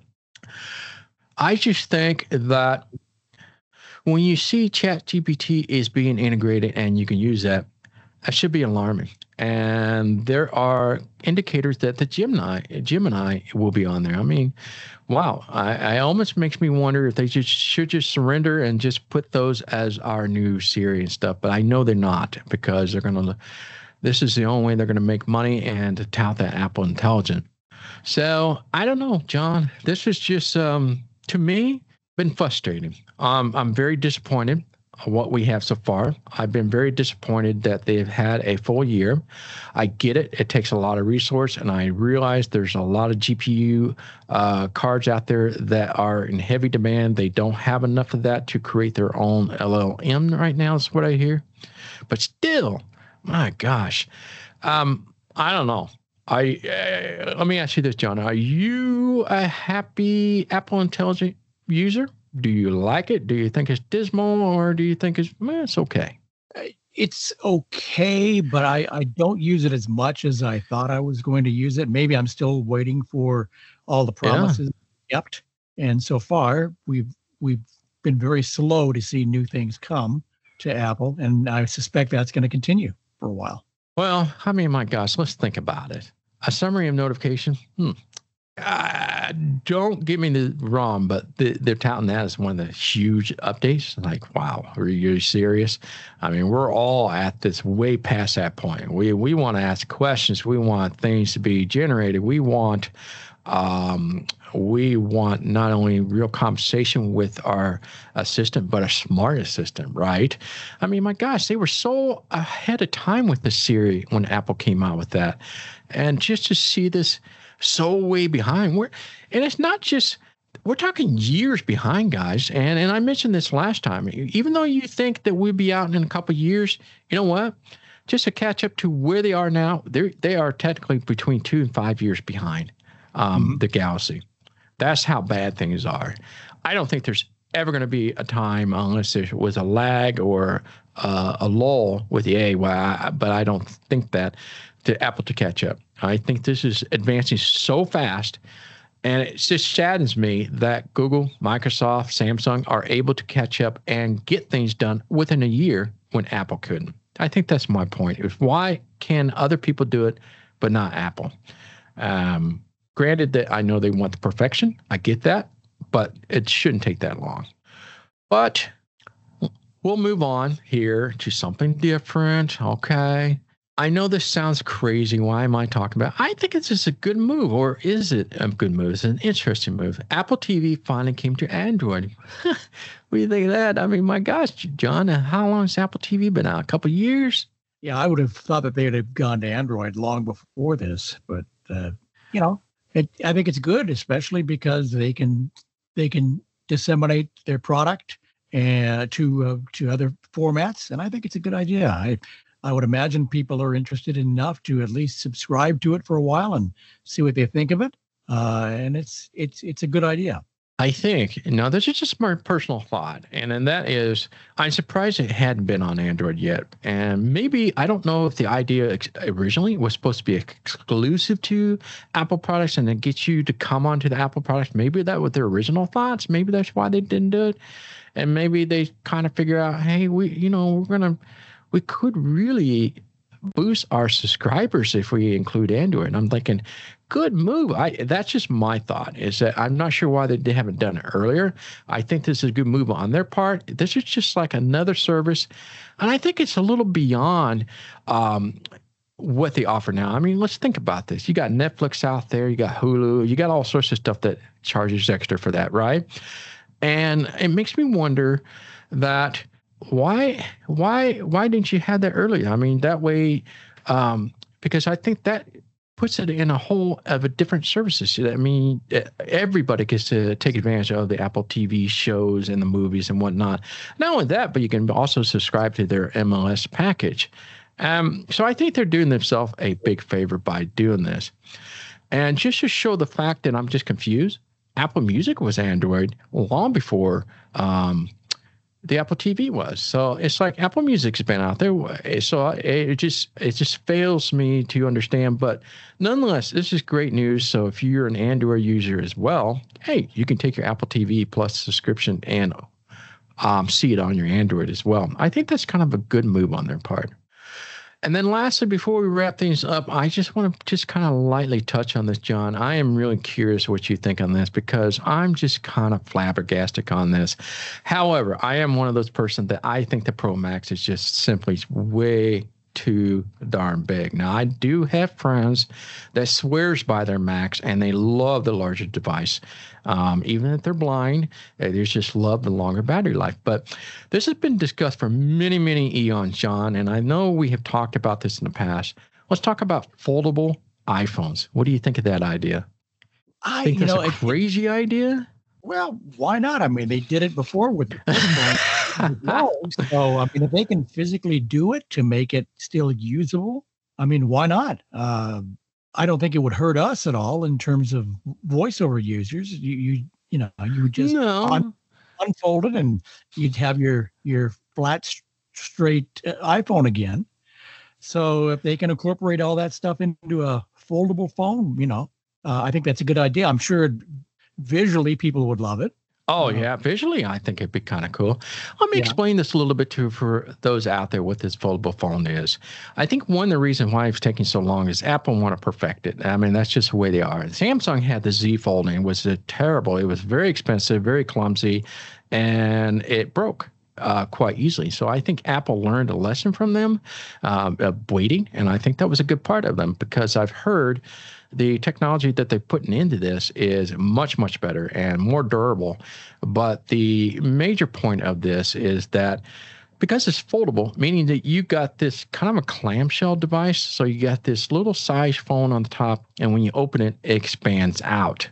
I just think that when you see ChatGPT is being integrated and you can use that, that should be alarming. And there are indicators that the Gemini Gemini will be on there. I mean, wow, I, I almost makes me wonder if they just should just surrender and just put those as our new Siri and stuff. But I know they're not, because they're going to, this is the only way they're going to make money and to tout that Apple Intelligence. So I don't know, John, this is just, um, to me, been frustrating. Um, I'm very disappointed what we have so far. I've been very disappointed that they've had a full year. I get it. It takes a lot of resource, and I realize there's a lot of G P U uh, cards out there that are in heavy demand. They don't have enough of that to create their own L L M right now, is what I hear. But still, my gosh, um, I don't know. I uh, let me ask you this, John. Are you a happy Apple Intelligence user? Do you like it? Do you think it's dismal, or do you think it's, eh, it's okay? It's okay, but I, I don't use it as much as I thought I was going to use it. Maybe I'm still waiting for all the promises yeah. kept. And so far, we've we've been very slow to see new things come to Apple, and I suspect that's going to continue for a while. Well, I mean, my gosh, let's think about it. A summary of notification. Hmm. Uh, don't get me the wrong, but the, they're touting that as one of the huge updates. Like, wow, are you serious? I mean, we're all at this way past that point. We we want to ask questions. We want things to be generated. We want um, we want not only real conversation with our assistant, but a smart assistant, right? I mean, my gosh, they were so ahead of time with the Siri when Apple came out with that, and just to see this so way behind. We're, and it's not just, we're talking years behind, guys. And and I mentioned this last time. Even though you think that we'll be out in a couple of years, you know what? Just to catch up to where they are now, they they are technically between two and five years behind um, mm-hmm. the Galaxy. That's how bad things are. I don't think there's ever going to be a time unless there was a lag or uh, a lull with the A. Well, I, but I don't think that to Apple to catch up. I think this is advancing so fast, and it just saddens me that Google, Microsoft, Samsung are able to catch up and get things done within a year when Apple couldn't. I think that's my point. Is why can other people do it, but not Apple? Um, granted that I know they want the perfection. I get that, but it shouldn't take that long. But we'll move on here to something different. Okay. I know this sounds crazy. Why am I talking about it? I think it's just a good move, or is it a good move? It's an interesting move. Apple T V finally came to Android. What do you think of that? I mean, my gosh, John, how long has Apple T V been out? A couple of years? Yeah, I would have thought that they would have gone to Android long before this, but uh, you know, it, I think it's good, especially because they can they can disseminate their product and to uh, to other formats, and I think it's a good idea. I I would imagine people are interested enough to at least subscribe to it for a while and see what they think of it. Uh, and it's it's it's a good idea. I think, now this is just my personal thought, and, and that is, I'm surprised it hadn't been on Android yet. And maybe, I don't know if the idea ex- originally was supposed to be exclusive to Apple products and then get you to come onto the Apple products. Maybe that was their original thoughts. Maybe that's why they didn't do it. And maybe they kind of figure out, hey, we, you know, we're going to, we could really boost our subscribers if we include Android. And I'm thinking, good move. I that's just my thought, is that I'm not sure why they haven't done it earlier. I think this is a good move on their part. This is just like another service. And I think it's a little beyond um, what they offer now. I mean, let's think about this. You got Netflix out there, you got Hulu, you got all sorts of stuff that charges extra for that, right? And it makes me wonder that why why why didn't you have that earlier? I mean, that way, um, because I think that puts it in a whole of a different services. I mean, everybody gets to take advantage of the Apple T V shows and the movies and whatnot. Not only that, but you can also subscribe to their M L S package. Um, so I think they're doing themselves a big favor by doing this. And just to show the fact that I'm just confused, Apple Music was Android long before um, the Apple T V was. So it's like Apple Music's been out there. So it just it just fails me to understand. But nonetheless, this is great news. So if you're an Android user as well, hey, you can take your Apple T V Plus subscription and um, see it on your Android as well. I think that's kind of a good move on their part. And then lastly, before we wrap things up, I just want to just kind of lightly touch on this, John. I am really curious what you think on this, because I'm just kind of flabbergasted on this. However, I am one of those persons that I think the Pro Max is just simply way too darn big. Now, I do have friends that swears by their Macs, and they love the larger device. Um, even if they're blind, they just love the longer battery life. But this has been discussed for many, many eons, John, and I know we have talked about this in the past. Let's talk about foldable iPhones. What do you think of that idea? I think you that's know, a crazy it, idea? Well, why not? I mean, they did it before with the phone. So, I mean, if they can physically do it to make it still usable, I mean, why not? Uh, I don't think it would hurt us at all in terms of voiceover users. You, you, you know, you would just no. un- unfold it, and you'd have your your flat, straight uh, iPhone again. So, if they can incorporate all that stuff into a foldable phone, you know, uh, I think that's a good idea. I'm sure visually people would love it. Oh, yeah. Visually, I think it'd be kind of cool. Let me yeah. explain this a little bit too for those out there what this foldable phone is. I think one of the reasons why it's taking so long is Apple want to perfect it. I mean, that's just the way they are. Samsung had the Z Folding. It was a terrible. It was very expensive, very clumsy, and it broke uh, quite easily. So I think Apple learned a lesson from them uh, of waiting, and I think that was a good part of them, because I've heard the technology that they're putting into this is much, much better and more durable. But the major point of this is that because it's foldable, meaning that you got this kind of a clamshell device. So you got this little size phone on the top, and when you open it, it expands out.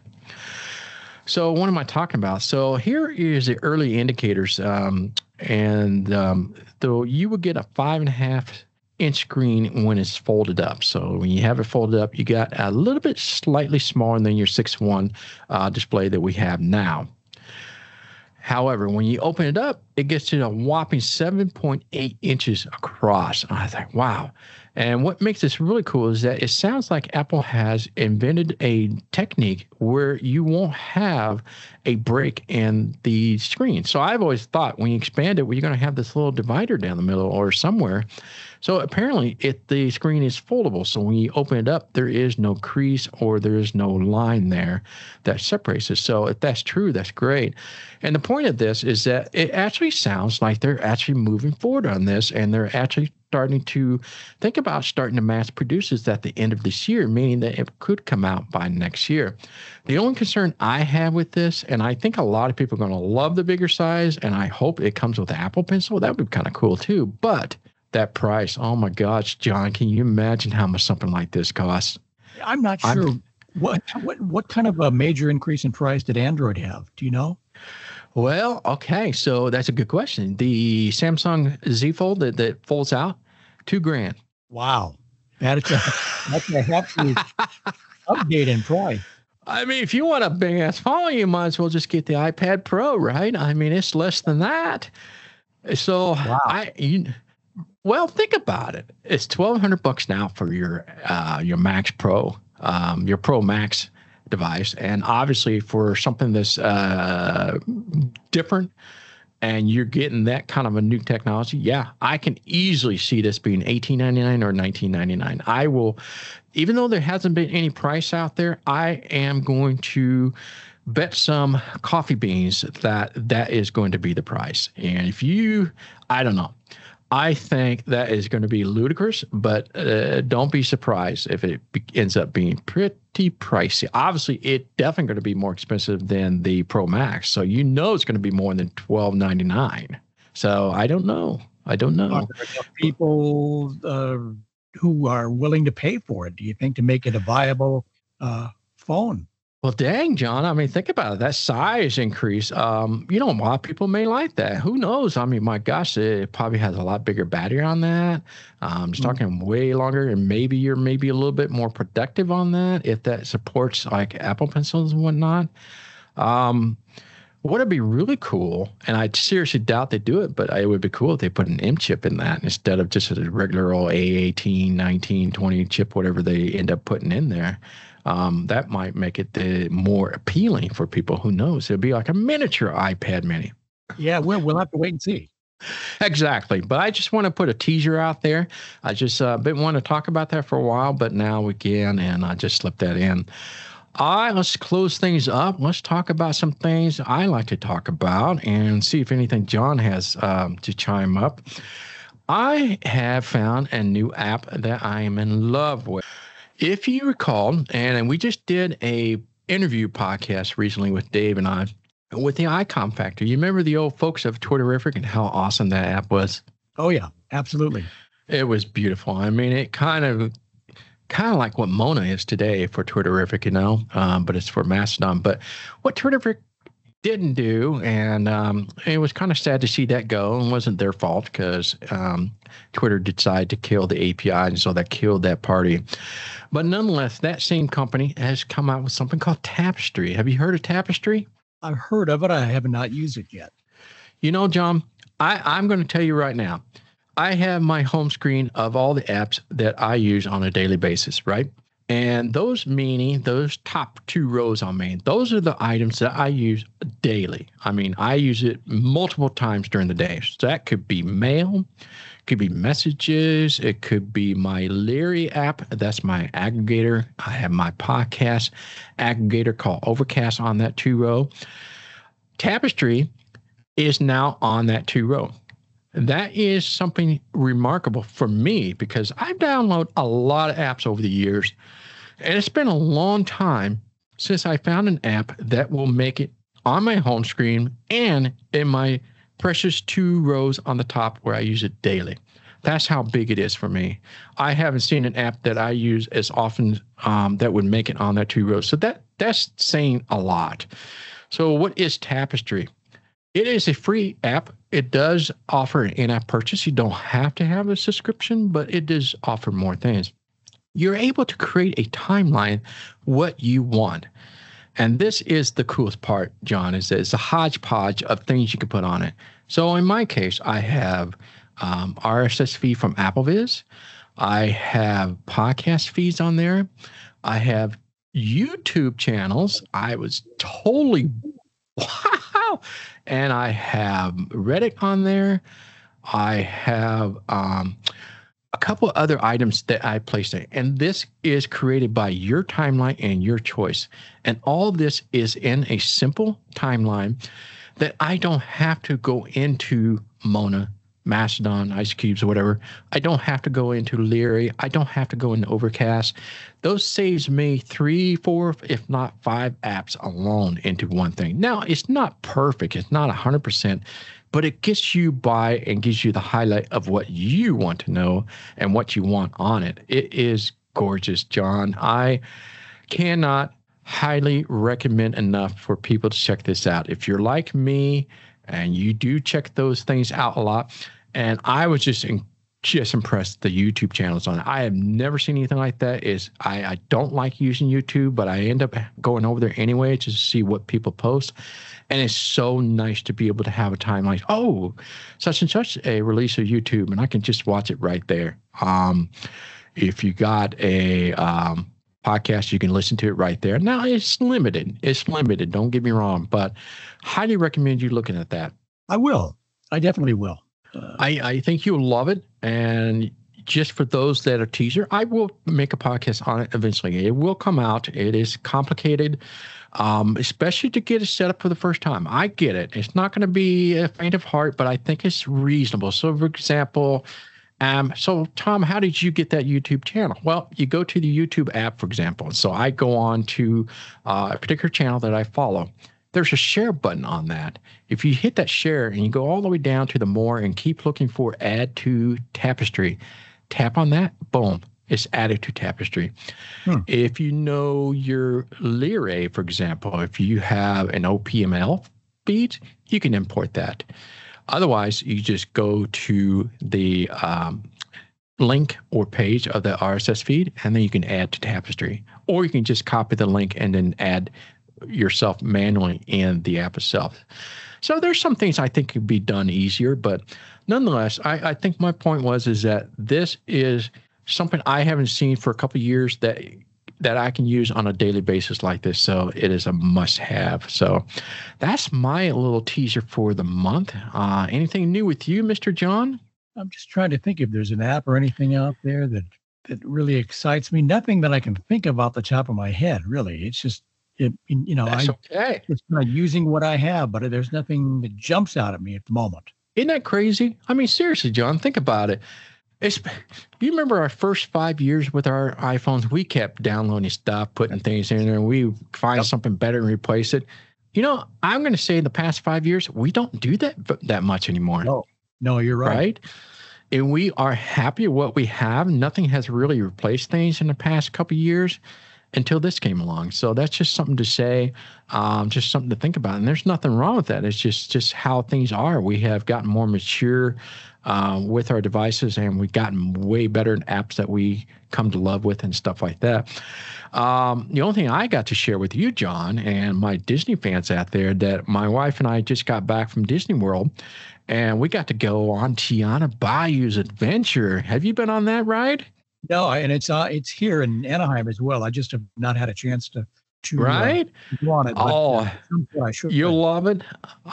So what am I talking about? So here is the early indicators. Um, and um, though you would get a five and a half inch screen when it's folded up. So when you have it folded up, you got a little bit slightly smaller than your six one uh, display that we have now. However, when you open it up, it gets to a whopping seven point eight inches across. And I think, wow. And what makes this really cool is that it sounds like Apple has invented a technique where you won't have a break in the screen. So I've always thought when you expand it, well, you're going to have this little divider down the middle or somewhere. So apparently it, the screen is foldable. So when you open it up, there is no crease or there is no line there that separates it. So if that's true, that's great. And the point of this is that it actually sounds like they're actually moving forward on this, and they're actually starting to think about starting to mass produce this at the end of this year, meaning that it could come out by next year. The only concern I have with this, and I think a lot of people are going to love the bigger size, and I hope it comes with the Apple Pencil. That would be kind of cool too. But that price, oh my gosh, John, can you imagine how much something like this costs? I'm not sure. I'm, what what what kind of a major increase in price did Android have? Do you know? Well, okay, so that's a good question. The Samsung Z Fold that, that folds out, two grand. Wow, that's a that's a hefty update in price. I mean, if you want a big ass phone, you might as well just get the iPad Pro, right? I mean, it's less than that. So wow. I, you, well, think about it. It's twelve hundred bucks now for your uh, your Max Pro, um, your Pro Max device, and obviously for something that's uh, different, and you're getting that kind of a new technology. Yeah, I can easily see this being eighteen ninety-nine or nineteen ninety-nine. I will, even though there hasn't been any price out there, I am going to bet some coffee beans that that is going to be the price. And if you, I don't know. I think that is going to be ludicrous, but uh, don't be surprised if it be- ends up being pretty pricey. Obviously, it's definitely going to be more expensive than the Pro Max, so you know it's going to be more than twelve ninety-nine. So I don't know. I don't know. Are there enough people uh, who are willing to pay for it, do you think, to make it a viable uh, phone? Well, dang, John. I mean, think about it. That size increase. Um, you know, a lot of people may like that. Who knows? I mean, my gosh, it probably has a lot bigger battery on that. Um, it's mm-hmm. talking way longer, and maybe you're maybe a little bit more productive on that if that supports like Apple Pencils and whatnot. Um, what would be really cool, and I seriously doubt they do it, but it would be cool if they put an M chip in that instead of just a regular old A eighteen, nineteen, twenty chip, whatever they end up putting in there. Um, that might make it the more appealing for people. Who knows? It'll be like a miniature iPad mini. Yeah, we'll, we'll have to wait and see. Exactly. But I just want to put a teaser out there. I just uh, been wanting to talk about that for a while, but now we can, and I just slipped that in. All right, let's close things up. Let's talk about some things I like to talk about and see if anything John has um, to chime up. I have found a new app that I am in love with. If you recall, and we just did a interview podcast recently with Dave and I with the Icon Factor. You remember the old folks of Twitterrific and how awesome that app was? Oh, yeah, absolutely. It was beautiful. I mean, it kind of kind of like what Mona is today for Twitterrific, you know, um, but it's for Mastodon. But what Twitterrific didn't do, and um, it was kind of sad to see that go, and wasn't their fault because um, Twitter decided to kill the A P I, and so that killed that party. But nonetheless, that same company has come out with something called Tapestry. Have you heard of Tapestry? I've heard of it. I have not used it yet. You know, John, I, I'm going to tell you right now, I have my home screen of all the apps that I use on a daily basis, right? And those meaning those top two rows on main, those are the items that I use daily. I mean, I use it multiple times during the day. So that could be mail, could be messages, it could be my Leary app. That's my aggregator. I have my podcast aggregator called Overcast on that two row. Tapestry is now on that two row. That is something remarkable for me because I've downloaded a lot of apps over the years, and it's been a long time since I found an app that will make it on my home screen and in my precious two rows on the top where I use it daily. That's how big it is for me. I haven't seen an app that I use as often um, that would make it on that two rows. So that that's saying a lot. So what is Tapestry? It is a free app. It does offer an in-app purchase. You don't have to have a subscription, but it does offer more things. You're able to create a timeline what you want. And this is the coolest part, John, is that it's a hodgepodge of things you can put on it. So in my case, I have um, R S S feed from AppleVis. I have podcast feeds on there. I have YouTube channels. I was totally, wow. And I have Reddit on there. I have um, a couple of other items that I placed in. And this is created by your timeline and your choice. And all this is in a simple timeline that I don't have to go into Mona, Mastodon, Ice Cubes, or whatever. I don't have to go into Leary. I don't have to go into Overcast. Those saves me three, four, if not five apps alone into one thing. Now, it's not perfect. It's not one hundred percent, but it gets you by and gives you the highlight of what you want to know and what you want on it. It is gorgeous, John. I cannot highly recommend enough for people to check this out. If you're like me, and you do check those things out a lot. And I was just in, just impressed the YouTube channels on it. I have never seen anything like that. Is I, I don't like using YouTube, but I end up going over there anyway to see what people post. And it's so nice to be able to have a time like, oh, such and such a release of YouTube, and I can just watch it right there. Um, if you got a um, podcast, you can listen to it right there. Now, it's limited. It's limited. Don't get me wrong, but highly recommend you looking at that. I will. I definitely will. Uh, I, I think you'll love it. And just for those that are teaser, I will make a podcast on it eventually. It will come out. It is complicated, um, especially to get it set up for the first time. I get it. It's not going to be a faint of heart, but I think it's reasonable. So, for example, Um, so, Tom, how did you get that YouTube channel? Well, you go to the YouTube app, for example. So I go on to uh, a particular channel that I follow. There's a share button on that. If you hit that share and you go all the way down to the more and keep looking for add to Tapestry, tap on that, boom, it's added to Tapestry. Hmm. If you know your Leary, for example, if you have an O P M L feed, you can import that. Otherwise, you just go to the um, link or page of the R S S feed, and then you can add to Tapestry. Or you can just copy the link and then add yourself manually in the app itself. So there's some things I think could be done easier, but nonetheless, I, I think my point was is that this is something I haven't seen for a couple of years that that I can use on a daily basis like this. So it is a must-have. So that's my little teaser for the month. Uh, anything new with you, Mister John? I'm just trying to think if there's an app or anything out there that that really excites me. Nothing that I can think of off the top of my head, really. It's just, it, you know, that's I, okay. It's not using what I have, but there's nothing that jumps out at me at the moment. Isn't that crazy? I mean, seriously, John, think about it. It's, you remember our first five years with our iPhones, we kept downloading stuff, putting things in there, and we find yep. something better and replace it. You know, I'm going to say in the past five years, we don't do that that much anymore. No, no, you're right. Right? And we are happy with what we have. Nothing has really replaced things in the past couple of years until this came along. So that's just something to say, um, just something to think about. And there's nothing wrong with that. It's just, just how things are. We have gotten more mature Uh, with our devices, and we've gotten way better in apps that we come to love with and stuff like that. Um, the only thing I got to share with you, John, and my Disney fans out there, that my wife and I just got back from Disney World, and we got to go on Tiana Bayou's adventure. Have you been on that ride? No, and it's uh, it's here in Anaheim as well. I just have not had a chance to to right uh, go on it. But, oh, uh, I should you'll love it.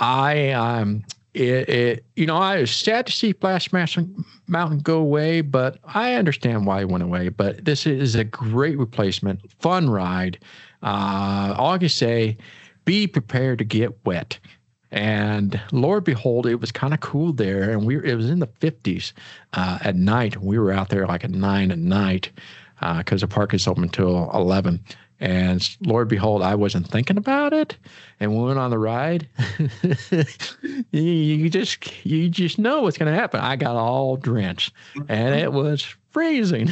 I um. It, it, you know, I was sad to see Splash Mountain go away, but I understand why it went away. But this is a great replacement, fun ride. Uh, all I can say, be prepared to get wet. And Lord behold, it was kind of cool there, and we were, it was in the fifties uh, at night. We were out there like at nine at night because uh, the park is open until eleven. And Lord behold, I wasn't thinking about it, and we went on the ride. you, you just you just know what's going to happen. I got all drenched, and it was freezing.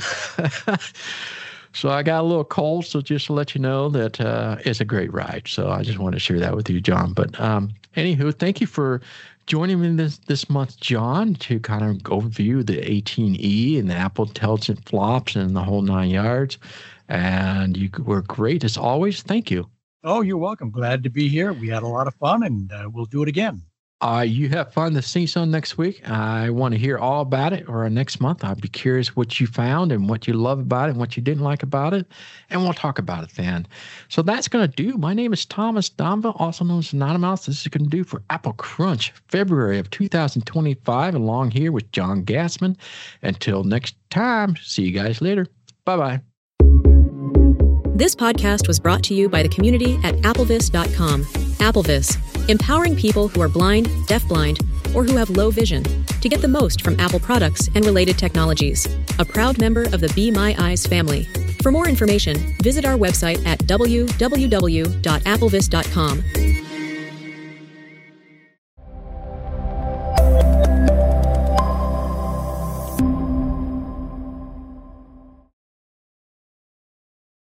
So I got a little cold. So just to let you know that uh, it's a great ride. So I just want to share that with you, John. But um, anywho, thank you for joining me this this month, John, to kind of overview the eighteen E and the Apple Intelligent Flops and the whole nine yards. And you were great as always. Thank you. Oh, you're welcome. Glad to be here. We had a lot of fun, and uh, we'll do it again. Uh, you have fun the C S U N next week. I want to hear all about it, or next month. I'd be curious what you found and what you love about it and what you didn't like about it, and we'll talk about it then. So that's going to do. My name is Thomas Donva, also known as Anonymous. This is going to do for Apple Crunch, February of two thousand twenty-five, along here with John Gassman. Until next time, see you guys later. Bye-bye. This podcast was brought to you by the community at applevis dot com. Applevis, empowering people who are blind, deafblind, or who have low vision to get the most from Apple products and related technologies. A proud member of the Be My Eyes family. For more information, visit our website at w w w dot applevis dot com.